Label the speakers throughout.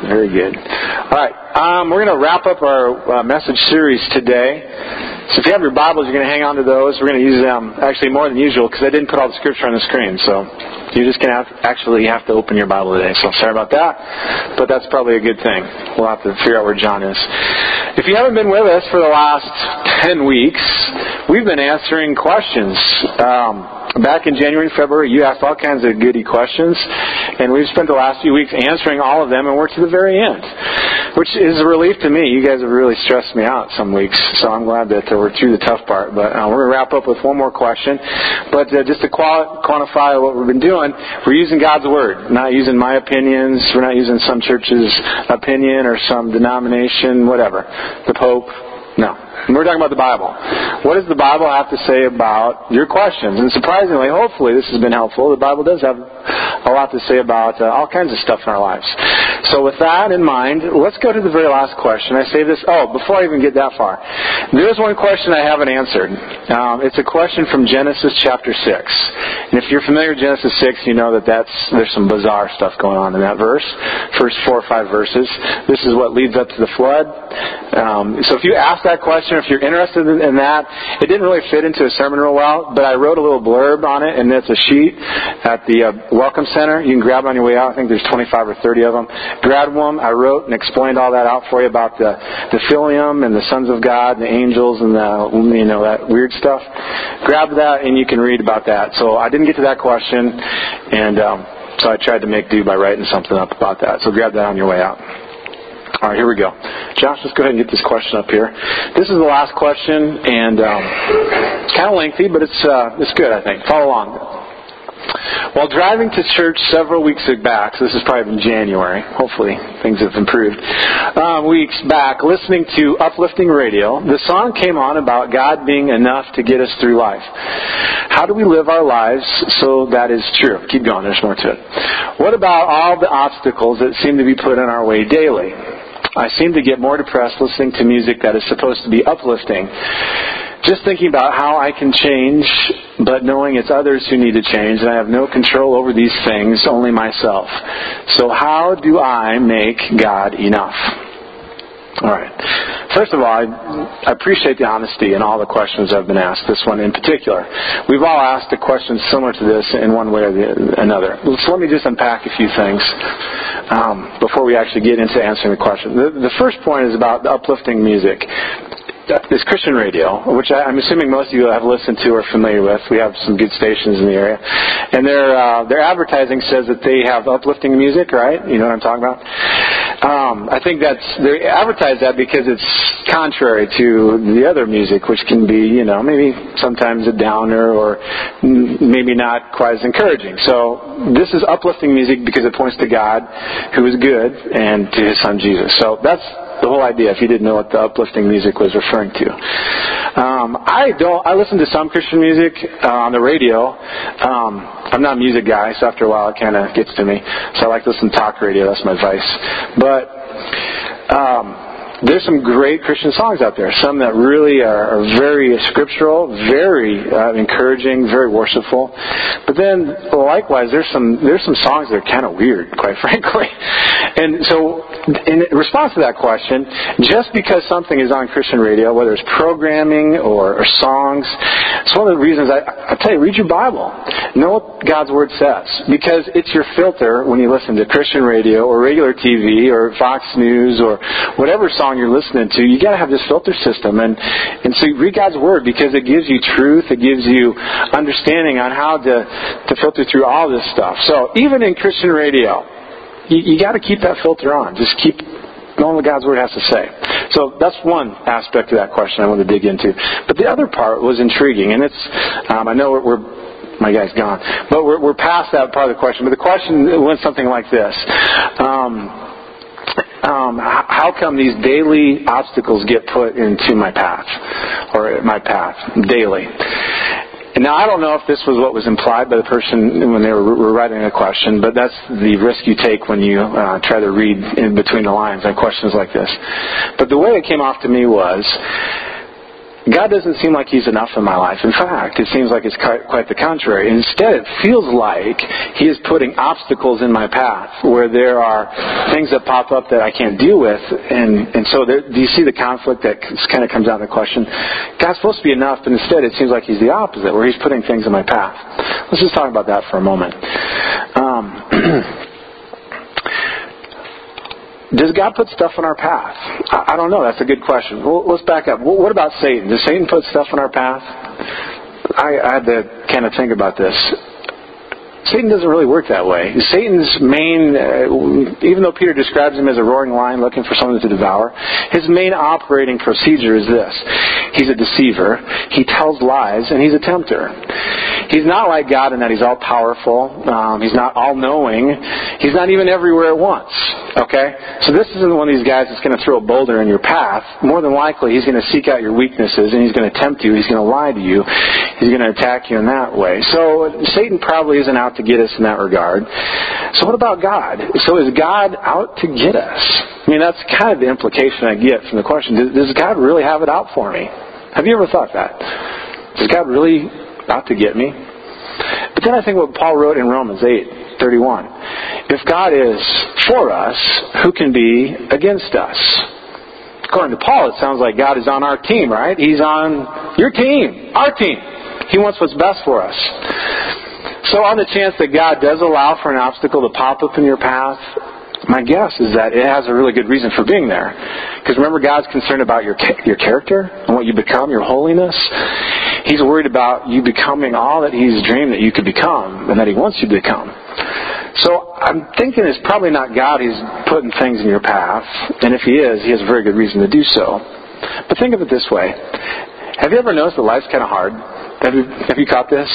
Speaker 1: Very good. All right. We're going to wrap up our message series today. So if you have your Bibles, you're going to hang on to those. We're going to use them actually more than usual because I didn't put all the scripture on the screen. So you're just going to have to open your Bible today. So sorry about that, but that's probably a good thing. We'll have to figure out where John is. If you haven't been with us for the last 10 weeks, we've been answering questions. Back in January and February, you asked all kinds of goody questions, and we've spent the last few weeks answering all of them, and we're to the very end, which is a relief to me. You guys have really stressed me out some weeks, so I'm glad that we're through the tough part. But we're going to wrap up with one more question. But just to quantify what we've been doing, we're using God's Word, not using my opinions. We're not using some church's opinion or some denomination, whatever, the Pope. No. We're talking about the Bible. What does the Bible have to say about your questions? And surprisingly, hopefully this has been helpful. The Bible does have a lot to say about all kinds of stuff in our lives. So with that in mind, let's go to the very last question. I say this, before I even get that far. There's one question I haven't answered. It's a question from Genesis chapter 6. And if you're familiar with Genesis 6, you know that there's some bizarre stuff going on in that verse. First 4 or 5 verses. This is what leads up to the flood. So if you ask that question, if you're interested in that, it didn't really fit into a sermon real well, but I wrote a little blurb on it, and it's a sheet at the Welcome Center. You can grab it on your way out. I think there's 25 or 30 of them. Grab one. I wrote and explained all that out for you about the Philium and the sons of God and the angels and that weird stuff. Grab that, and you can read about that. So I didn't get to that question, and so I tried to make do by writing something up about that. So grab that on your way out. All right, here we go. Josh, let's go ahead and get this question up here. This is the last question, and it's kind of lengthy, but it's good, I think. Follow along. While driving to church several weeks back, so this is probably in January, hopefully things have improved, weeks back, listening to uplifting radio, the song came on about God being enough to get us through life. How do we live our lives so that is true? Keep going, there's more to it. What about all the obstacles that seem to be put in our way daily? I seem to get more depressed listening to music that is supposed to be uplifting. Just thinking about how I can change, but knowing it's others who need to change, and I have no control over these things, only myself. So how do I make God enough? All right. First of all, I appreciate the honesty in all the questions I've been asked, this one in particular. We've all asked a question similar to this in one way or another. So let me just unpack a few things before we actually get into answering the question. The first point is about the uplifting music. This Christian radio, which I'm assuming most of you have listened to or are familiar with. We have some good stations in the area. And their advertising says that they have uplifting music, right? You know what I'm talking about? I think they advertise that because it's contrary to the other music, which can be, maybe sometimes a downer or maybe not quite as encouraging. So this is uplifting music because it points to God, who is good, and to His Son Jesus. So that's the whole idea, if you didn't know what the uplifting music was referring to. I listen to some Christian music on the radio. I'm not a music guy, so after a while it kind of gets to me. So I like to listen to talk radio. That's my vice. But there's some great Christian songs out there. Some that really are very scriptural, very encouraging, very worshipful. But then, likewise, there's some songs that are kind of weird, quite frankly. And so, in response to that question, just because something is on Christian radio, whether it's programming or songs, it's one of the reasons I tell you, read your Bible. Know what God's Word says. Because it's your filter when you listen to Christian radio or regular TV or Fox News or whatever song you're listening to. You got to have this filter system. And so you read God's Word because it gives you truth. It gives you understanding on how to filter through all this stuff. So even in Christian radio, you got to keep that filter on. Just keep knowing what God's Word has to say. So that's one aspect of that question I want to dig into. But the other part was intriguing, and it's I know my guy's gone, but we're past that part of the question. But the question went something like this: how come these daily obstacles get put into my path daily? Now, I don't know if this was what was implied by the person when they were writing a question, but that's the risk you take when you try to read in between the lines on questions like this. But the way it came off to me was, God doesn't seem like He's enough in my life. In fact, it seems like it's quite the contrary. Instead, it feels like He is putting obstacles in my path where there are things that pop up that I can't deal with. And so do you see the conflict that kind of comes out in the question? God's supposed to be enough, but instead it seems like He's the opposite, where He's putting things in my path. Let's just talk about that for a moment. Does God put stuff in our path? I don't know. That's a good question. Well, let's back up. What about Satan? Does Satan put stuff in our path? I had to kind of think about this. Satan doesn't really work that way. Satan's main, even though Peter describes him as a roaring lion looking for something to devour, his main operating procedure is this. He's a deceiver, he tells lies, and he's a tempter. He's not like God in that He's all-powerful, He's not all-knowing, He's not even everywhere at once. Okay? So this isn't one of these guys that's going to throw a boulder in your path. More than likely, he's going to seek out your weaknesses, and he's going to tempt you, he's going to lie to you, he's going to attack you in that way. So Satan probably isn't out to get us in that regard. So what about God? So is God out to get us? I mean, that's kind of the implication I get from the question. Does God really have it out for me? Have you ever thought that? Is God really out to get me? But then I think what Paul wrote in Romans 8:31. If God is for us, who can be against us? According to Paul, it sounds like God is on our team, right? He's on your team, our team. He wants what's best for us. So on the chance that God does allow for an obstacle to pop up in your path, my guess is that it has a really good reason for being there. Because remember, God's concerned about your character and what you become, your holiness. He's worried about you becoming all that He's dreamed that you could become and that He wants you to become. So I'm thinking it's probably not God who's putting things in your path. And if He is, He has a very good reason to do so. But think of it this way. Have you ever noticed that life's kind of hard? Have you caught this?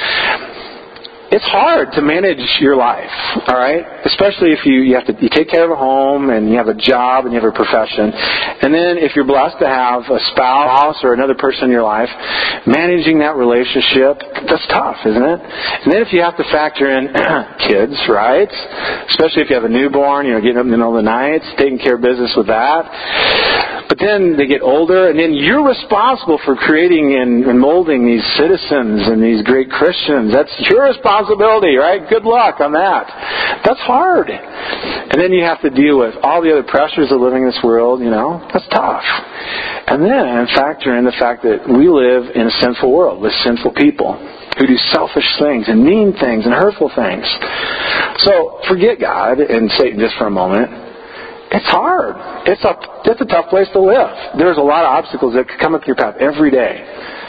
Speaker 1: It's hard to manage your life, all right? Especially if you take care of a home and you have a job and you have a profession. And then if you're blessed to have a spouse or another person in your life, managing that relationship, that's tough, isn't it? And then if you have to factor in kids, right? Especially if you have a newborn, getting up in the middle of the night, taking care of business with that. But then they get older, and then you're responsible for creating and molding these citizens and these great Christians. That's your responsibility, right? Good luck on that. That's hard. And then you have to deal with all the other pressures of living in this world, That's tough. And then factor in the fact that we live in a sinful world with sinful people who do selfish things and mean things and hurtful things. So forget God and Satan just for a moment. It's hard. It's a tough place to live. There's a lot of obstacles that come up your path every day.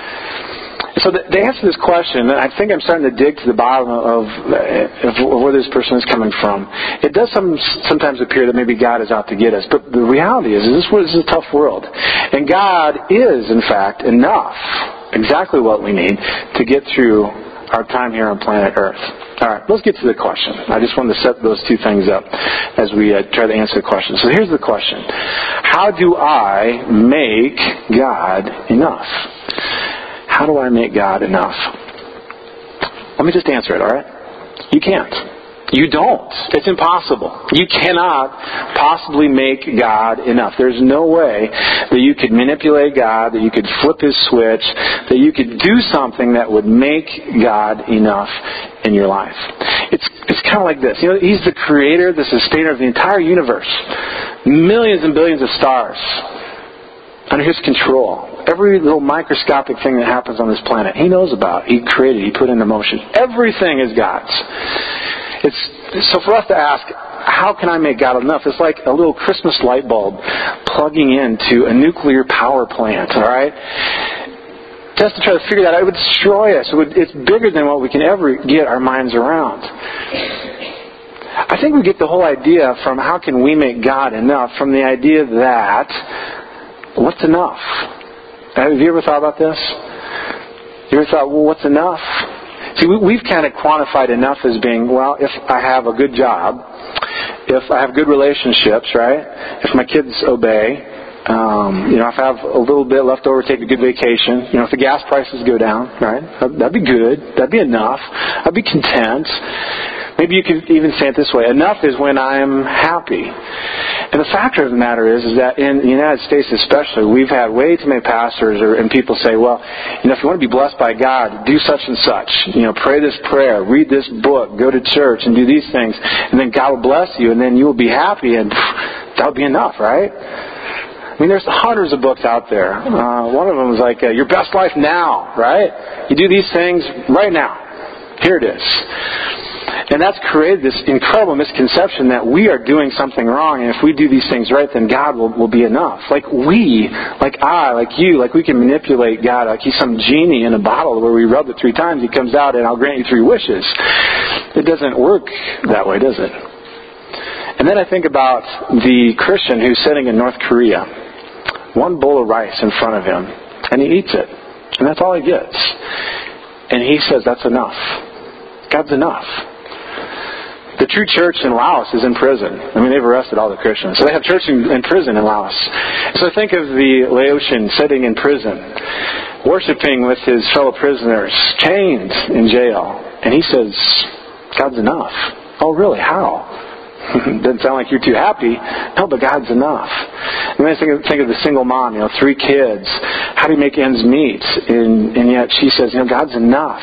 Speaker 1: So the answer to this question, and I think I'm starting to dig to the bottom of where this person is coming from. It does sometimes appear that maybe God is out to get us. But the reality is this is a tough world. And God is, in fact, enough, exactly what we need to get through our time here on planet Earth. All right, let's get to the question. I just wanted to set those two things up as we try to answer the question. So here's the question. How do I make God enough? How do I make God enough? Let me just answer it, all right? You can't. You don't. It's impossible. You cannot possibly make God enough. There's no way that you could manipulate God, that you could flip His switch, that you could do something that would make God enough in your life. It's kind of like this. He's the creator, the sustainer of the entire universe. Millions and billions of stars under His control. Every little microscopic thing that happens on this planet, He knows about. He created, He put into motion. Everything is God's. So for us to ask, how can I make God enough? It's like a little Christmas light bulb plugging into a nuclear power plant, all right? Just to try to figure that out, it would destroy us. It's bigger than what we can ever get our minds around. I think we get the whole idea from how can we make God enough from the idea that, what's enough? Have you ever thought about this? You ever thought, well, what's enough? See, we've kind of quantified enough as being, well, if I have a good job, if I have good relationships, right? If my kids obey, if I have a little bit left over, take a good vacation, if the gas prices go down, right? That'd be good. That'd be enough. I'd be content. Maybe you could even say it this way: enough is when I'm happy. And the fact of the matter is that in the United States especially, we've had way too many pastors and people say, well, if you want to be blessed by God, do such and such. Pray this prayer, read this book, go to church, and do these things, and then God will bless you, and then you will be happy, and that'll be enough, right? There's hundreds of books out there. One of them is like, Your Best Life Now, right? You do these things right now. Here it is. And that's created this incredible misconception that we are doing something wrong, and if we do these things right, then God will be enough. Like we can manipulate God like He's some genie in a bottle where we rub it 3 times, He comes out, and I'll grant you 3 wishes. It doesn't work that way, does it? And then I think about the Christian who's sitting in North Korea. 1 bowl of rice in front of him, and he eats it, and that's all he gets. And he says, that's enough. God's enough. The true church in Laos is in prison. They've arrested all the Christians. So they have church in prison in Laos. So think of the Laotian sitting in prison, worshiping with his fellow prisoners, chained in jail. And he says, God's enough. Oh, really? How? Doesn't sound like you're too happy. No, but God's enough. And then think of the single mom, 3 kids. How do you make ends meet? And yet she says, God's enough.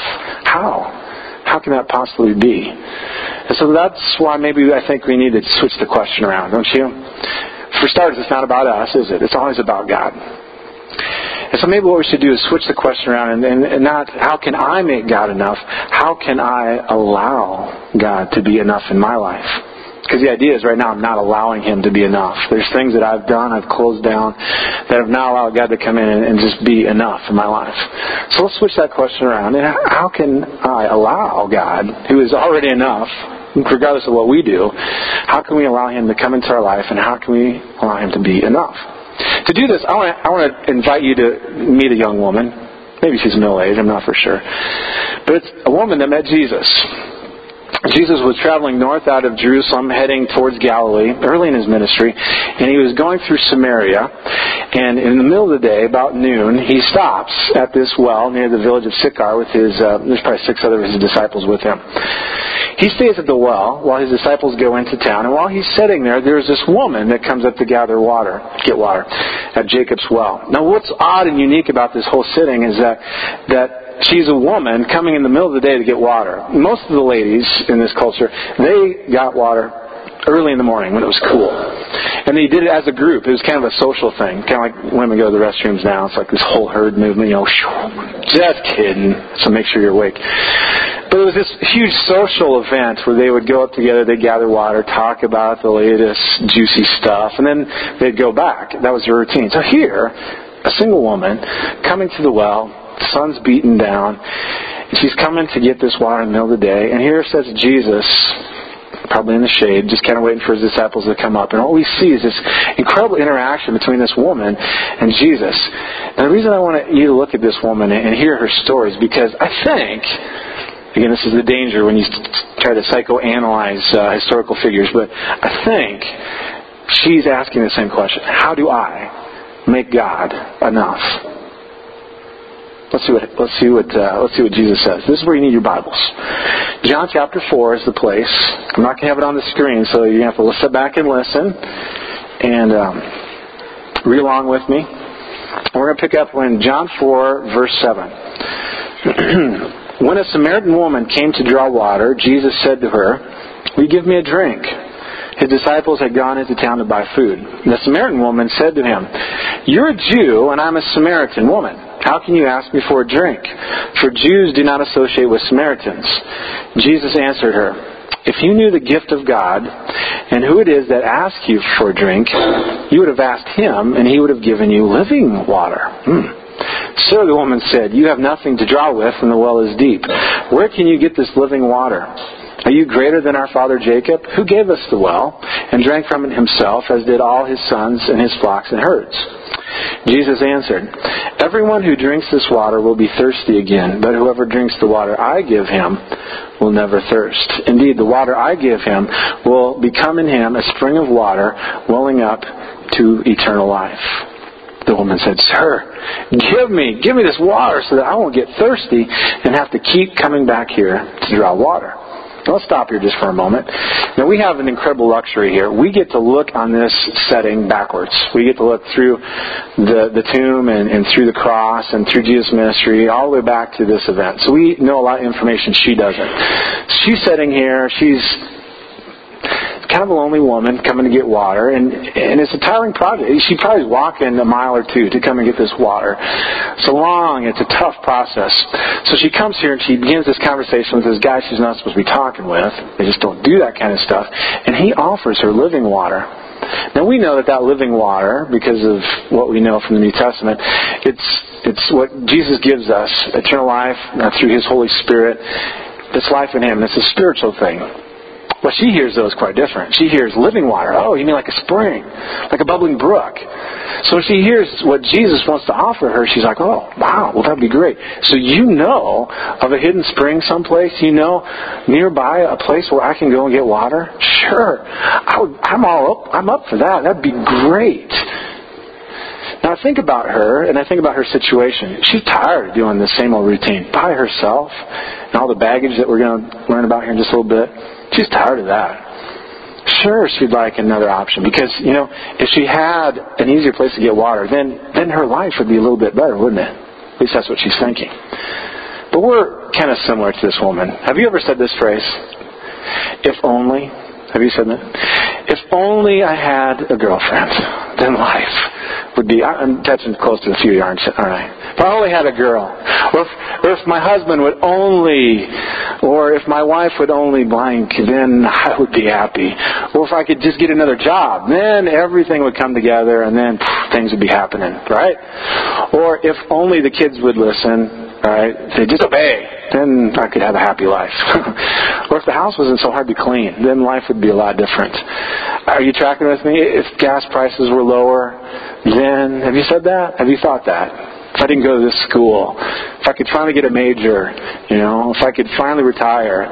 Speaker 1: How can that possibly be? And so that's why I think we need to switch the question around, don't you? For starters, it's not about us, is it? It's always about God. And so maybe what we should do is switch the question around and not, how can I make God enough? How can I allow God to be enough in my life? Because the idea is right now I'm not allowing Him to be enough. There's things that I've done, I've closed down, that have not allowed God to come in and just be enough in my life. So let's switch that question around. And how can I allow God, who is already enough, regardless of what we do, how can we allow Him to come into our life, and how can we allow Him to be enough? To do this, I want to invite you to meet a young woman. Maybe she's middle-aged, I'm not for sure. But it's a woman that met Jesus. Jesus was traveling north out of Jerusalem, heading towards Galilee, early in His ministry, and He was going through Samaria, and in the middle of the day, about noon, He stops at this well near the village of Sychar with there's probably 6 other of His disciples with Him. He stays at the well while His disciples go into town, and while He's sitting there, there's this woman that comes up to get water at Jacob's well. Now, what's odd and unique about this whole sitting is that she's a woman coming in the middle of the day to get water. Most of the ladies in this culture, they got water early in the morning when it was cool. And they did it as a group. It was kind of a social thing. Kind of like women go to the restrooms now. It's like this whole herd movement, just kidding. So make sure you're awake. But it was this huge social event where they would go up together, they'd gather water, talk about the latest juicy stuff, and then they'd go back. That was their routine. So here, a single woman coming to the well, the sun's beaten down, and she's coming to get this water in the middle of the day, and here says Jesus, probably in the shade, just kind of waiting for His disciples to come up. And all we see is this incredible interaction between this woman and Jesus. And the reason I want you to look at this woman and hear her story is because I think, again, this is the danger when you try to psychoanalyze historical figures, but I think she's asking the same question. How do I make God enough? Let's see what Jesus says. This is where you need your Bibles. John chapter 4 is the place. I'm not going to have it on the screen, so you're going to have to sit back and listen and read along with me. And we're going to pick up in John 4, verse 7. When a Samaritan woman came to draw water, Jesus said to her, "Will you give me a drink?" His disciples had gone into town to buy food. The Samaritan woman said to Him, "You're a Jew, and I'm a Samaritan woman. How can you ask me for a drink? For Jews do not associate with Samaritans." Jesus answered her, "If you knew the gift of God and who it is that asks you for a drink, you would have asked Him, and He would have given you living water." "Sir," the woman said, "you have nothing to draw with, and the well is deep. Where can you get this living water? Are you greater than our father Jacob, who gave us the well and drank from it himself, as did all his sons and his flocks and herds?" Jesus answered, "Everyone who drinks this water will be thirsty again, but whoever drinks the water I give him will never thirst. Indeed, the water I give him will become in him a spring of water welling up to eternal life." The woman said, "Sir, give me this water so that I won't get thirsty and have to keep coming back here to draw water." Let's stop here just for a moment. Now, we have an incredible luxury here. We get to look on this setting backwards. We get to look through the tomb and through the cross and through Jesus' ministry all the way back to this event. So we know a lot of information she doesn't. She's sitting here. She's kind of a lonely woman coming to get water, and it's a tiring project. She's probably walking a mile or two to come and get this water. It's it's a tough process. So she comes here and she begins this conversation with this guy she's not supposed to be talking with. They just don't do that kind of stuff. And he offers her living water. Now we know that living water, because of what we know from the New Testament, it's what Jesus gives us, eternal life through His Holy Spirit. This life in Him. It's a spiritual thing. What she hears, though, is quite different. She hears living water. Oh, you mean like a spring, like a bubbling brook. So she hears what Jesus wants to offer her. She's like, oh, wow, well, that would be great. So you know of a hidden spring someplace? You know nearby a place where I can go and get water? Sure. I'm up for that. That'd be great. Now I think about her, and I think about her situation. She's tired of doing the same old routine by herself, and all the baggage that we're going to learn about here in just a little bit. She's tired of that. Sure, she'd like another option, because, if she had an easier place to get water, then her life would be a little bit better, wouldn't it? At least that's what she's thinking. But we're kind of similar to this woman. Have you ever said this phrase? If only. Have you said that? If only I had a girlfriend, then life would be... I'm touching close to a few, aren't I? If I only had a girl. Or if my husband would only... Or if my wife would only blank, then I would be happy. Or if I could just get another job, then everything would come together, and then things would be happening, right? Or if only the kids would listen, right? If they just obey, then I could have a happy life. Or if the house wasn't so hard to clean, then life would be a lot different. Are you tracking with me? If gas prices were lower, then... Have you said that? Have you thought that? If I didn't go to this school, if I could finally get a major, if I could finally retire,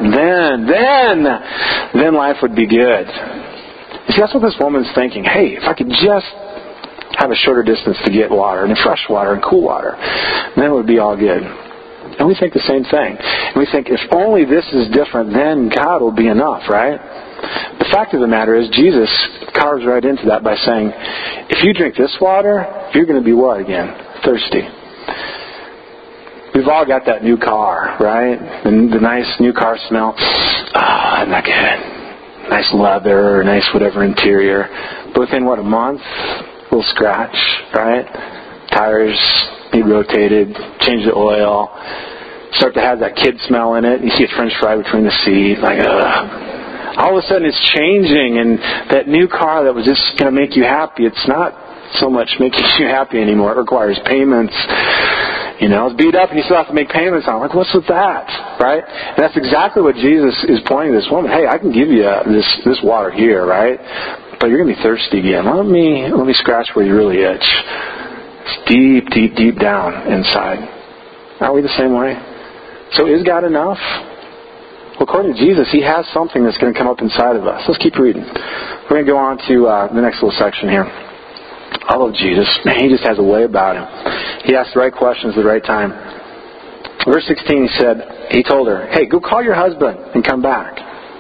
Speaker 1: then life would be good. See, that's what this woman's thinking. Hey, if I could just have a shorter distance to get water, and fresh water, and cool water, then it would be all good. And we think the same thing. And we think, if only this is different, then God will be enough, right? The fact of the matter is, Jesus carves right into that by saying, if you drink this water, you're going to be what again? Thirsty. We've all got that new car, right? The nice new car smell. Isn't that good? Nice leather, nice whatever interior. But within, a month? A little scratch, right? Tires need rotated, change the oil, start to have that kid smell in it. You see a French fry between the seat, all of a sudden it's changing, and that new car that was just going to make you happy, it's not so much making you happy anymore. It requires payments. It's beat up and you still have to make payments on it. What's with that? Right? And that's exactly what Jesus is pointing to this woman. Hey, I can give you this water here, right? But you're going to be thirsty again. Let me scratch where you really itch. It's deep, deep, deep down inside. Aren't we the same way? So is God enough? Well, according to Jesus, He has something that's going to come up inside of us. Let's keep reading. We're going to go on to the next little section here. I love Jesus. Man, He just has a way about Him. He asks the right questions at the right time. Verse 16, He told her, hey, go call your husband and come back.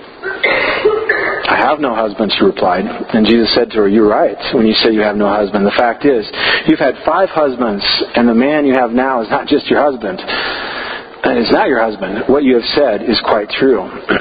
Speaker 1: I have no husband, she replied. And Jesus said to her, you're right when you say you have no husband. The fact is, you've had 5 husbands, and the man you have now is not just your husband. It's not your husband. What you have said is quite true.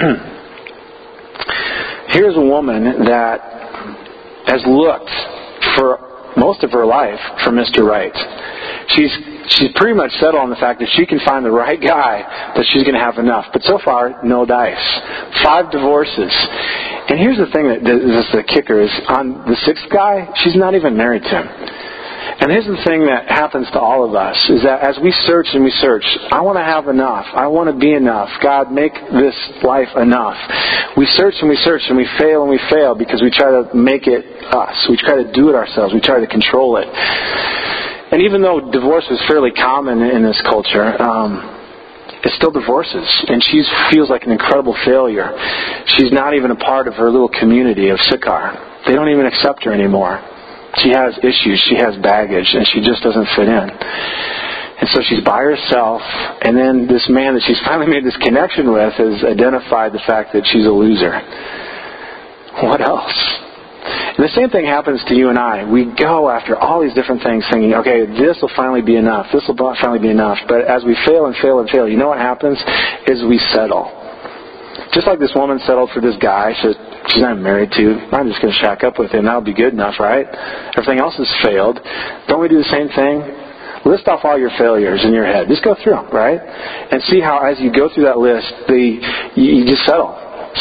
Speaker 1: Here's a woman that has looked for most of her life for Mr. Right. She's pretty much settled on the fact that she can find the right guy, that she's going to have enough. But so far, no dice. 5 divorces. And here's the thing that is the kicker is, on the 6th guy, she's not even married to him. And here's the thing that happens to all of us, is that as we search and we search, I want to have enough. I want to be enough. God, make this life enough. We search and we search and we fail because we try to make it us. We try to do it ourselves. We try to control it. And even though divorce is fairly common in this culture, it still divorces. And she feels like an incredible failure. She's not even a part of her little community of Sychar. They don't even accept her anymore. She has issues, she has baggage, and she just doesn't fit in. And so she's by herself, and then this man that she's finally made this connection with has identified the fact that she's a loser. What else? And the same thing happens to you and I. We go after all these different things thinking, okay, this will finally be enough. This will finally be enough. But as we fail and fail and fail, you know what happens? Is we settle. Just like this woman settled for this guy she's not married to. I'm just going to shack up with him. That'll be good enough, right? Everything else has failed. Don't we do the same thing? List off all your failures in your head. Just go through them, right? And see how as you go through that list, you just settle,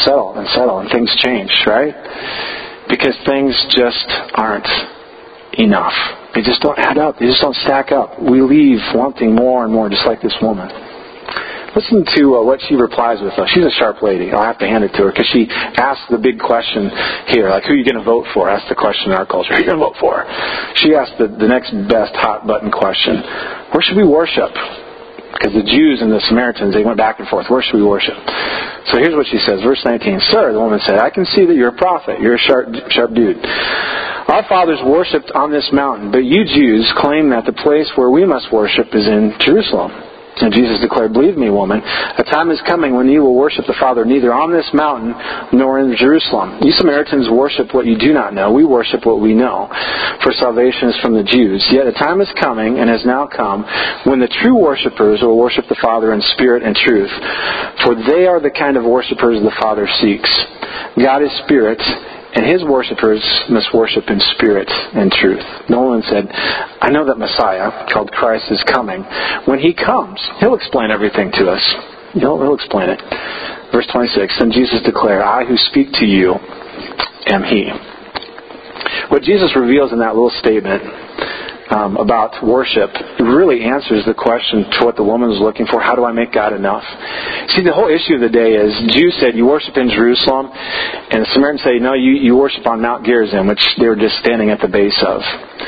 Speaker 1: and things change, right? Because things just aren't enough. They just don't add up. They just don't stack up. We leave wanting more and more, just like this woman. Listen to what she replies with. She's a sharp lady. I'll have to hand it to her because she asks the big question here, like, who are you going to vote for? That's the question in our culture. Who are you going to vote for? She asked the next best hot button question. Where should we worship? Because the Jews and the Samaritans, they went back and forth. Where should we worship? So here's what she says. Verse 19. Sir, the woman said, I can see that you're a prophet. You're a sharp dude. Our fathers worshipped on this mountain, but you Jews claim that the place where we must worship is in Jerusalem. And Jesus declared, believe me, woman, a time is coming when you will worship the Father neither on this mountain nor in Jerusalem. You Samaritans worship what you do not know. We worship what we know, for salvation is from the Jews. Yet a time is coming, and has now come, when the true worshipers will worship the Father in spirit and truth. For they are the kind of worshipers the Father seeks. God is spirit, and His worshipers must worship in spirit and truth. Nolan said, I know that Messiah, called Christ, is coming. When He comes, He'll explain everything to us. He'll explain it. Verse 26, then Jesus declared, I who speak to you am He. What Jesus reveals in that little statement about worship really answers the question to what the woman was looking for. How do I make God enough? See, the whole issue of the day is Jews said you worship in Jerusalem, and the Samaritans say no, you worship on Mount Gerizim, which they were just standing at the base of.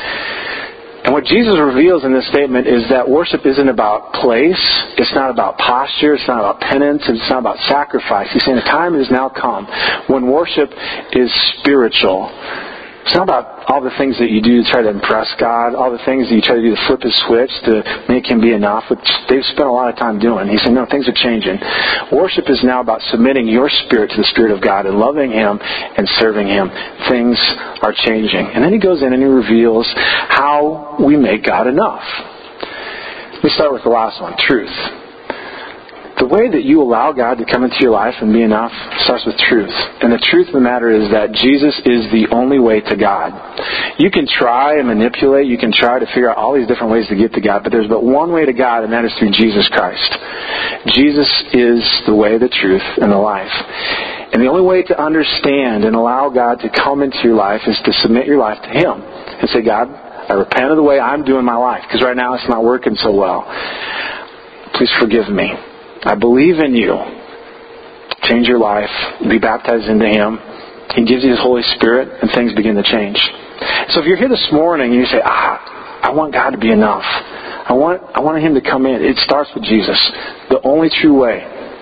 Speaker 1: And what Jesus reveals in this statement is that worship isn't about place, it's not about posture, it's not about penance, it's not about sacrifice. He's saying the time has now come when worship is spiritual. It's not about all the things that you do to try to impress God, all the things that you try to do to flip His switch to make Him be enough, which they've spent a lot of time doing. He said, no, things are changing. Worship is now about submitting your spirit to the Spirit of God and loving Him and serving Him. Things are changing. And then He goes in and He reveals how we make God enough. Let me start with the last one, truth. The way that you allow God to come into your life and be enough starts with truth. And the truth of the matter is that Jesus is the only way to God. You can try and manipulate, you can try to figure out all these different ways to get to God, but there's but one way to God, and that is through Jesus Christ. Jesus is the way, the truth, and the life. And the only way to understand and allow God to come into your life is to submit your life to Him and say, God, I repent of the way I'm doing my life, because right now it's not working so well. Please forgive me. I believe in you. Change your life. Be baptized into Him. He gives you His Holy Spirit, and things begin to change. So if you're here this morning and you say, I want God to be enough. I want Him to come in. It starts with Jesus. The only true way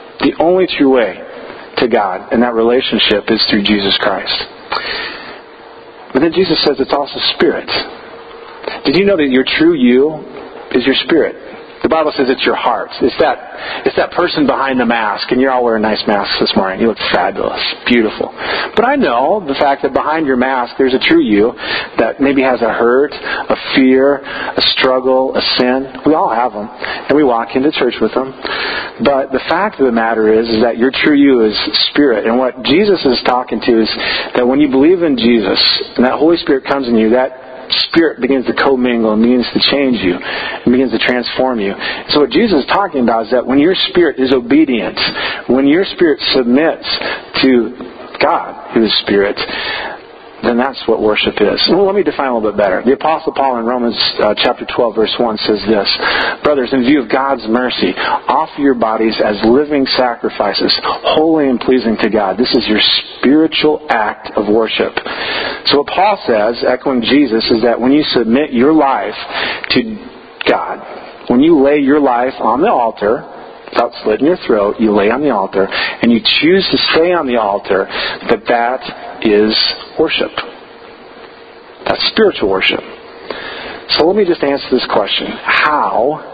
Speaker 1: to God and that relationship is through Jesus Christ. But then Jesus says it's also spirit. Did you know that your true you is your spirit? The Bible says it's your heart. It's that person behind the mask. And you're all wearing nice masks this morning. You look fabulous. Beautiful. But I know the fact that behind your mask there's a true you that maybe has a hurt, a fear, a struggle, a sin. We all have them. And we walk into church with them. But the fact of the matter is that your true you is spirit. And what Jesus is talking to is that when you believe in Jesus and that Holy Spirit comes in you, that Spirit begins to commingle and begins to change you and begins to transform you. So what Jesus is talking about is that when your spirit is obedient, when your spirit submits to God, who is Spirit, then that's what worship is. Well, let me define a little bit better. The Apostle Paul in Romans chapter 12, verse 1 says this, brothers, in view of God's mercy, offer your bodies as living sacrifices, holy and pleasing to God. This is your spiritual act of worship. So what Paul says, echoing Jesus, is that when you submit your life to God, when you lay your life on the altar, without slitting your throat, you lay on the altar, and you choose to stay on the altar, that is worship. That's spiritual worship. So let me just answer this question. How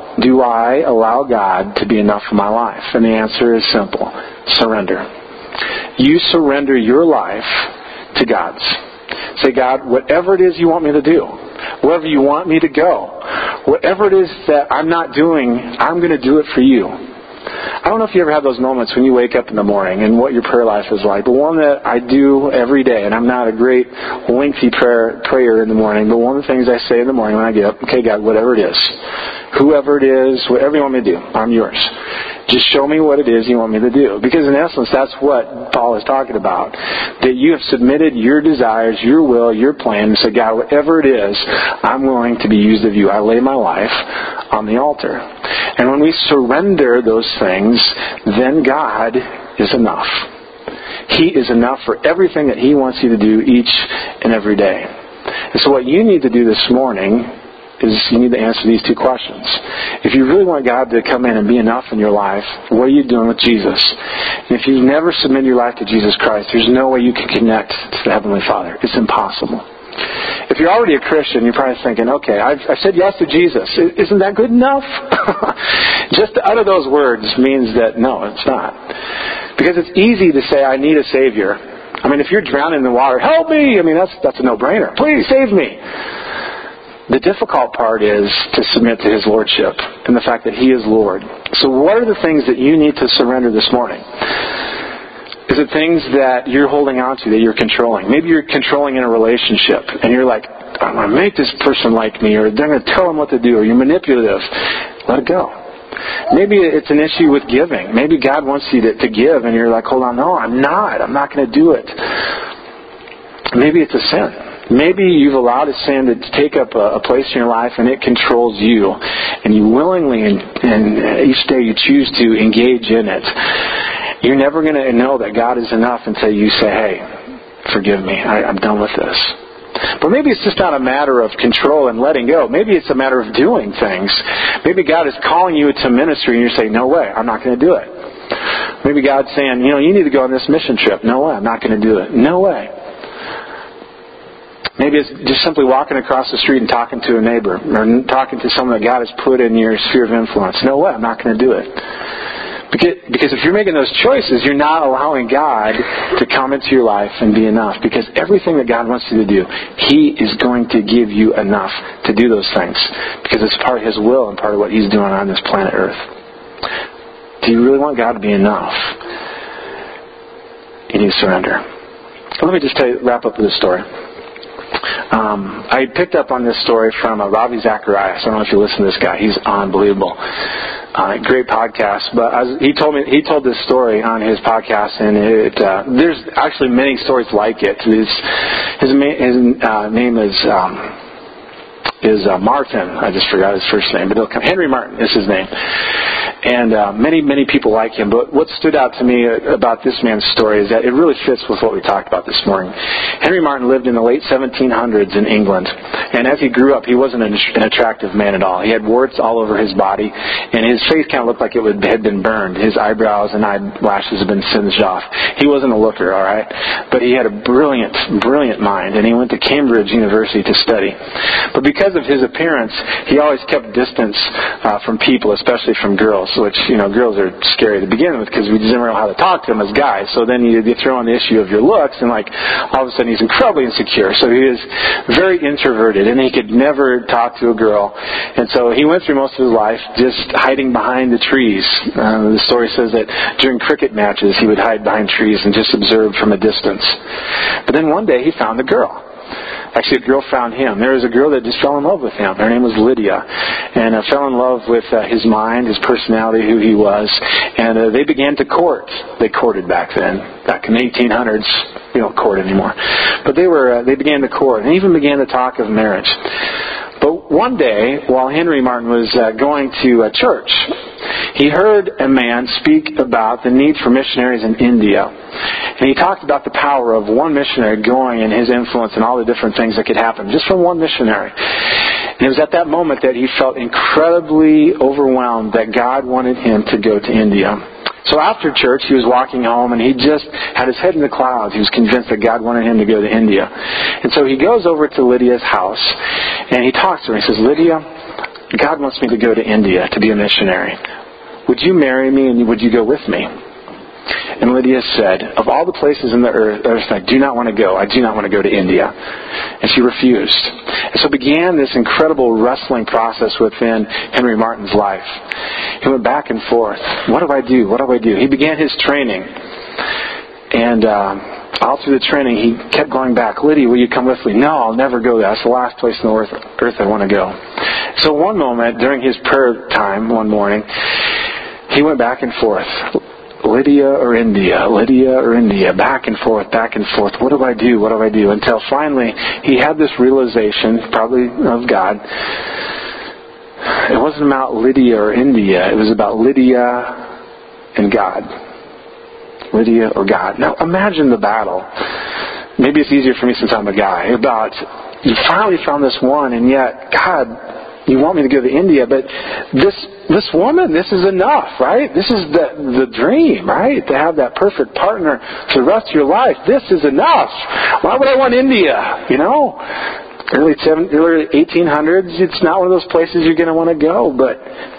Speaker 1: do I allow God to be enough in my life? And the answer is simple. Surrender. You surrender your life to God's. Say, God, whatever it is you want me to do, wherever you want me to go, whatever it is that I'm not doing, I'm going to do it for you. I don't know if you ever have those moments when you wake up in the morning and what your prayer life is like, but one that I do every day, and I'm not a great lengthy prayer in the morning, but one of the things I say in the morning when I get up, okay, God, whatever it is, whoever it is, whatever you want me to do, I'm yours. Just show me what it is you want me to do. Because in essence, that's what Paul is talking about. That you have submitted your desires, your will, your plan, and said, God, whatever it is, I'm willing to be used of you. I lay my life on the altar. And when we surrender those things, then God is enough. He is enough for everything that He wants you to do each and every day. And so what you need to do this morning is you need to answer these two questions. If you really want God to come in and be enough in your life, what are you doing with Jesus? And if you've never submitted your life to Jesus Christ, there's no way you can connect to the Heavenly Father. It's impossible. If you're already a Christian, you're probably thinking, okay, I've said yes to Jesus. Isn't that good enough? Just to utter those words means that no, it's not. Because it's easy to say, I need a Savior. I mean, if you're drowning in the water, help me! I mean, that's a no-brainer. Please save me! The difficult part is to submit to His Lordship and the fact that He is Lord. So what are the things that you need to surrender this morning? Is it things that you're holding on to, that you're controlling? Maybe you're controlling in a relationship and you're like, I'm going to make this person like me, or they're going to tell them what to do, or you're manipulative. Let it go. Maybe it's an issue with giving. Maybe God wants you to give and you're like, hold on, no, I'm not going to do it. Maybe it's a sin. Maybe you've allowed a sin to take up a place in your life and it controls you. And you willingly and each day you choose to engage in it. You're never going to know that God is enough until you say, hey, forgive me, I'm done with this. But maybe it's just not a matter of control and letting go. Maybe it's a matter of doing things. Maybe God is calling you to ministry and you're saying, no way, I'm not going to do it. Maybe God's saying, you need to go on this mission trip. No way, I'm not going to do it. No way. Maybe it's just simply walking across the street and talking to a neighbor or talking to someone that God has put in your sphere of influence. No way, I'm not going to do it. Because if you're making those choices, you're not allowing God to come into your life and be enough. Because everything that God wants you to do, He is going to give you enough to do those things. Because it's part of His will and part of what He's doing on this planet Earth. Do you really want God to be enough? You need to surrender. Let me just wrap up with this story. I picked up on this story from Ravi Zacharias. I don't know if you listen to this guy. He's unbelievable. Great podcast. But he told this story on his podcast, and there's actually many stories like it. His name is Martin. I just forgot his first name, but Henry Martin is his name. And many people like him. But what stood out to me about this man's story is that it really fits with what we talked about this morning. Henry Martin lived in the late 1700s in England. And as he grew up, he wasn't an attractive man at all. He had warts all over his body, and his face kind of looked like it had been burned. His eyebrows and eyelashes had been singed off. He wasn't a looker, all right? But he had a brilliant mind, and he went to Cambridge University to study. But because of his appearance, he always kept distance from people, especially from girls, which, girls are scary to begin with because we just didn't know how to talk to them as guys. So then you throw in the issue of your looks, and all of a sudden he's incredibly insecure. So he was very introverted, and he could never talk to a girl. And so he went through most of his life just hiding behind the trees. The story says that during cricket matches he would hide behind trees and just observe from a distance. But then one day he found a girl. Actually, a girl found him. There was a girl that just fell in love with him. Her name was Lydia. And fell in love with his mind, his personality, who he was. And they began to court. They courted back then. Back in the 1800s. We don't court anymore. But they began to court. And even began to talk of marriage. But one day, while Henry Martin was going to a church, he heard a man speak about the need for missionaries in India. And he talked about the power of one missionary going and his influence and all the different things that could happen just from one missionary. And it was at that moment that he felt incredibly overwhelmed that God wanted him to go to India. So after church, he was walking home, and he just had his head in the clouds. He was convinced that God wanted him to go to India. And so he goes over to Lydia's house, and he talks to her. He says, Lydia, God wants me to go to India to be a missionary. Would you marry me and would you go with me? And Lydia said, of all the places in the earth, I do not want to go. I do not want to go to India. And she refused. And so began this incredible wrestling process within Henry Martyn's life. He went back and forth. What do I do? What do I do? He began his training. And all through the training, he kept going back. Lydia, will you come with me? No, I'll never go there. That's the last place on the earth I want to go. So one moment, during his prayer time one morning, he went back and forth. Lydia or India, Lydia or India, back and forth, back and forth. What do I do? What do I do? Until finally he had this realization, probably of God. It wasn't about Lydia or India. It was about Lydia and God. Lydia or God. Now imagine the battle. Maybe it's easier for me since I'm a guy. About, you finally found this one, and yet, God, you want me to go to India, but this woman, this is enough, right? This is the dream, right? To have that perfect partner for the rest of your life. This is enough. Why would I want India? You know, early 1800s, it's not one of those places you're going to want to go, but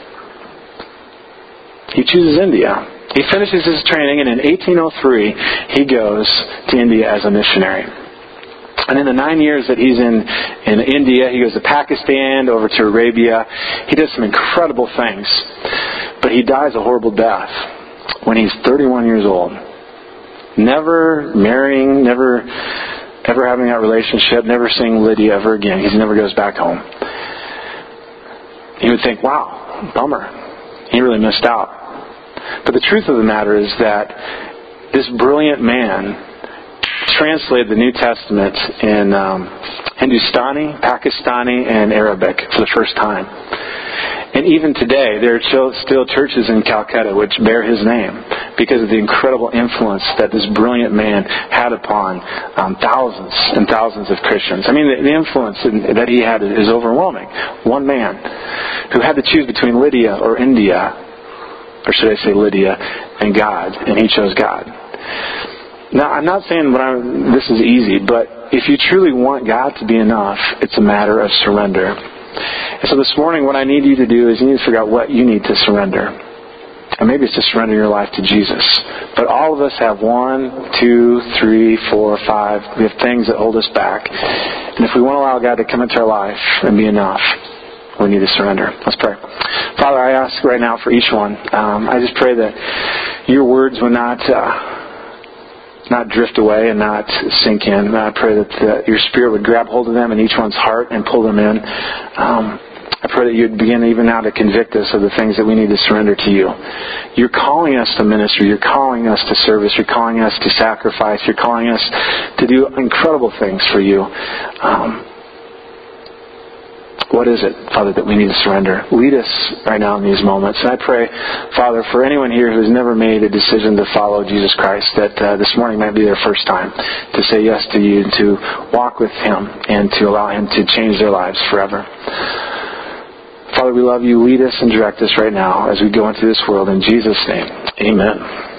Speaker 1: he chooses India. He finishes his training, and in 1803, he goes to India as a missionary. And in the 9 years that he's in India, he goes to Pakistan, over to Arabia. He does some incredible things. But he dies a horrible death when he's 31 years old. Never marrying, never ever having that relationship, never seeing Lydia ever again. He never goes back home. You would think, wow, bummer. He really missed out. But the truth of the matter is that this brilliant man translated the New Testament in Hindustani, Pakistani, and Arabic for the first time. And even today, there are still churches in Calcutta which bear his name because of the incredible influence that this brilliant man had upon thousands and thousands of Christians. I mean, the influence that he had is overwhelming. One man who had to choose between Lydia or India, or should I say Lydia, and God, and he chose God. Now, I'm not saying this is easy, but if you truly want God to be enough, it's a matter of surrender. And so this morning, what I need you to do is you need to figure out what you need to surrender. And maybe it's to surrender your life to Jesus. But all of us have 1, 2, 3, 4, 5. We have things that hold us back. And if we want to allow God to come into our life and be enough, we need to surrender. Let's pray. Father, I ask right now for each one. I just pray that your words would not drift away and not sink in. I pray that your Spirit would grab hold of them in each one's heart and pull them in. I pray that you'd begin even now to convict us of the things that we need to surrender to you. You're calling us to ministry. You're calling us to service. You're calling us to sacrifice. You're calling us to do incredible things for you. What is it, Father, that we need to surrender? Lead us right now in these moments. And I pray, Father, for anyone here who's never made a decision to follow Jesus Christ, that this morning might be their first time to say yes to you, to walk with Him, and to allow Him to change their lives forever. Father, we love you. Lead us and direct us right now as we go into this world. In Jesus' name, amen.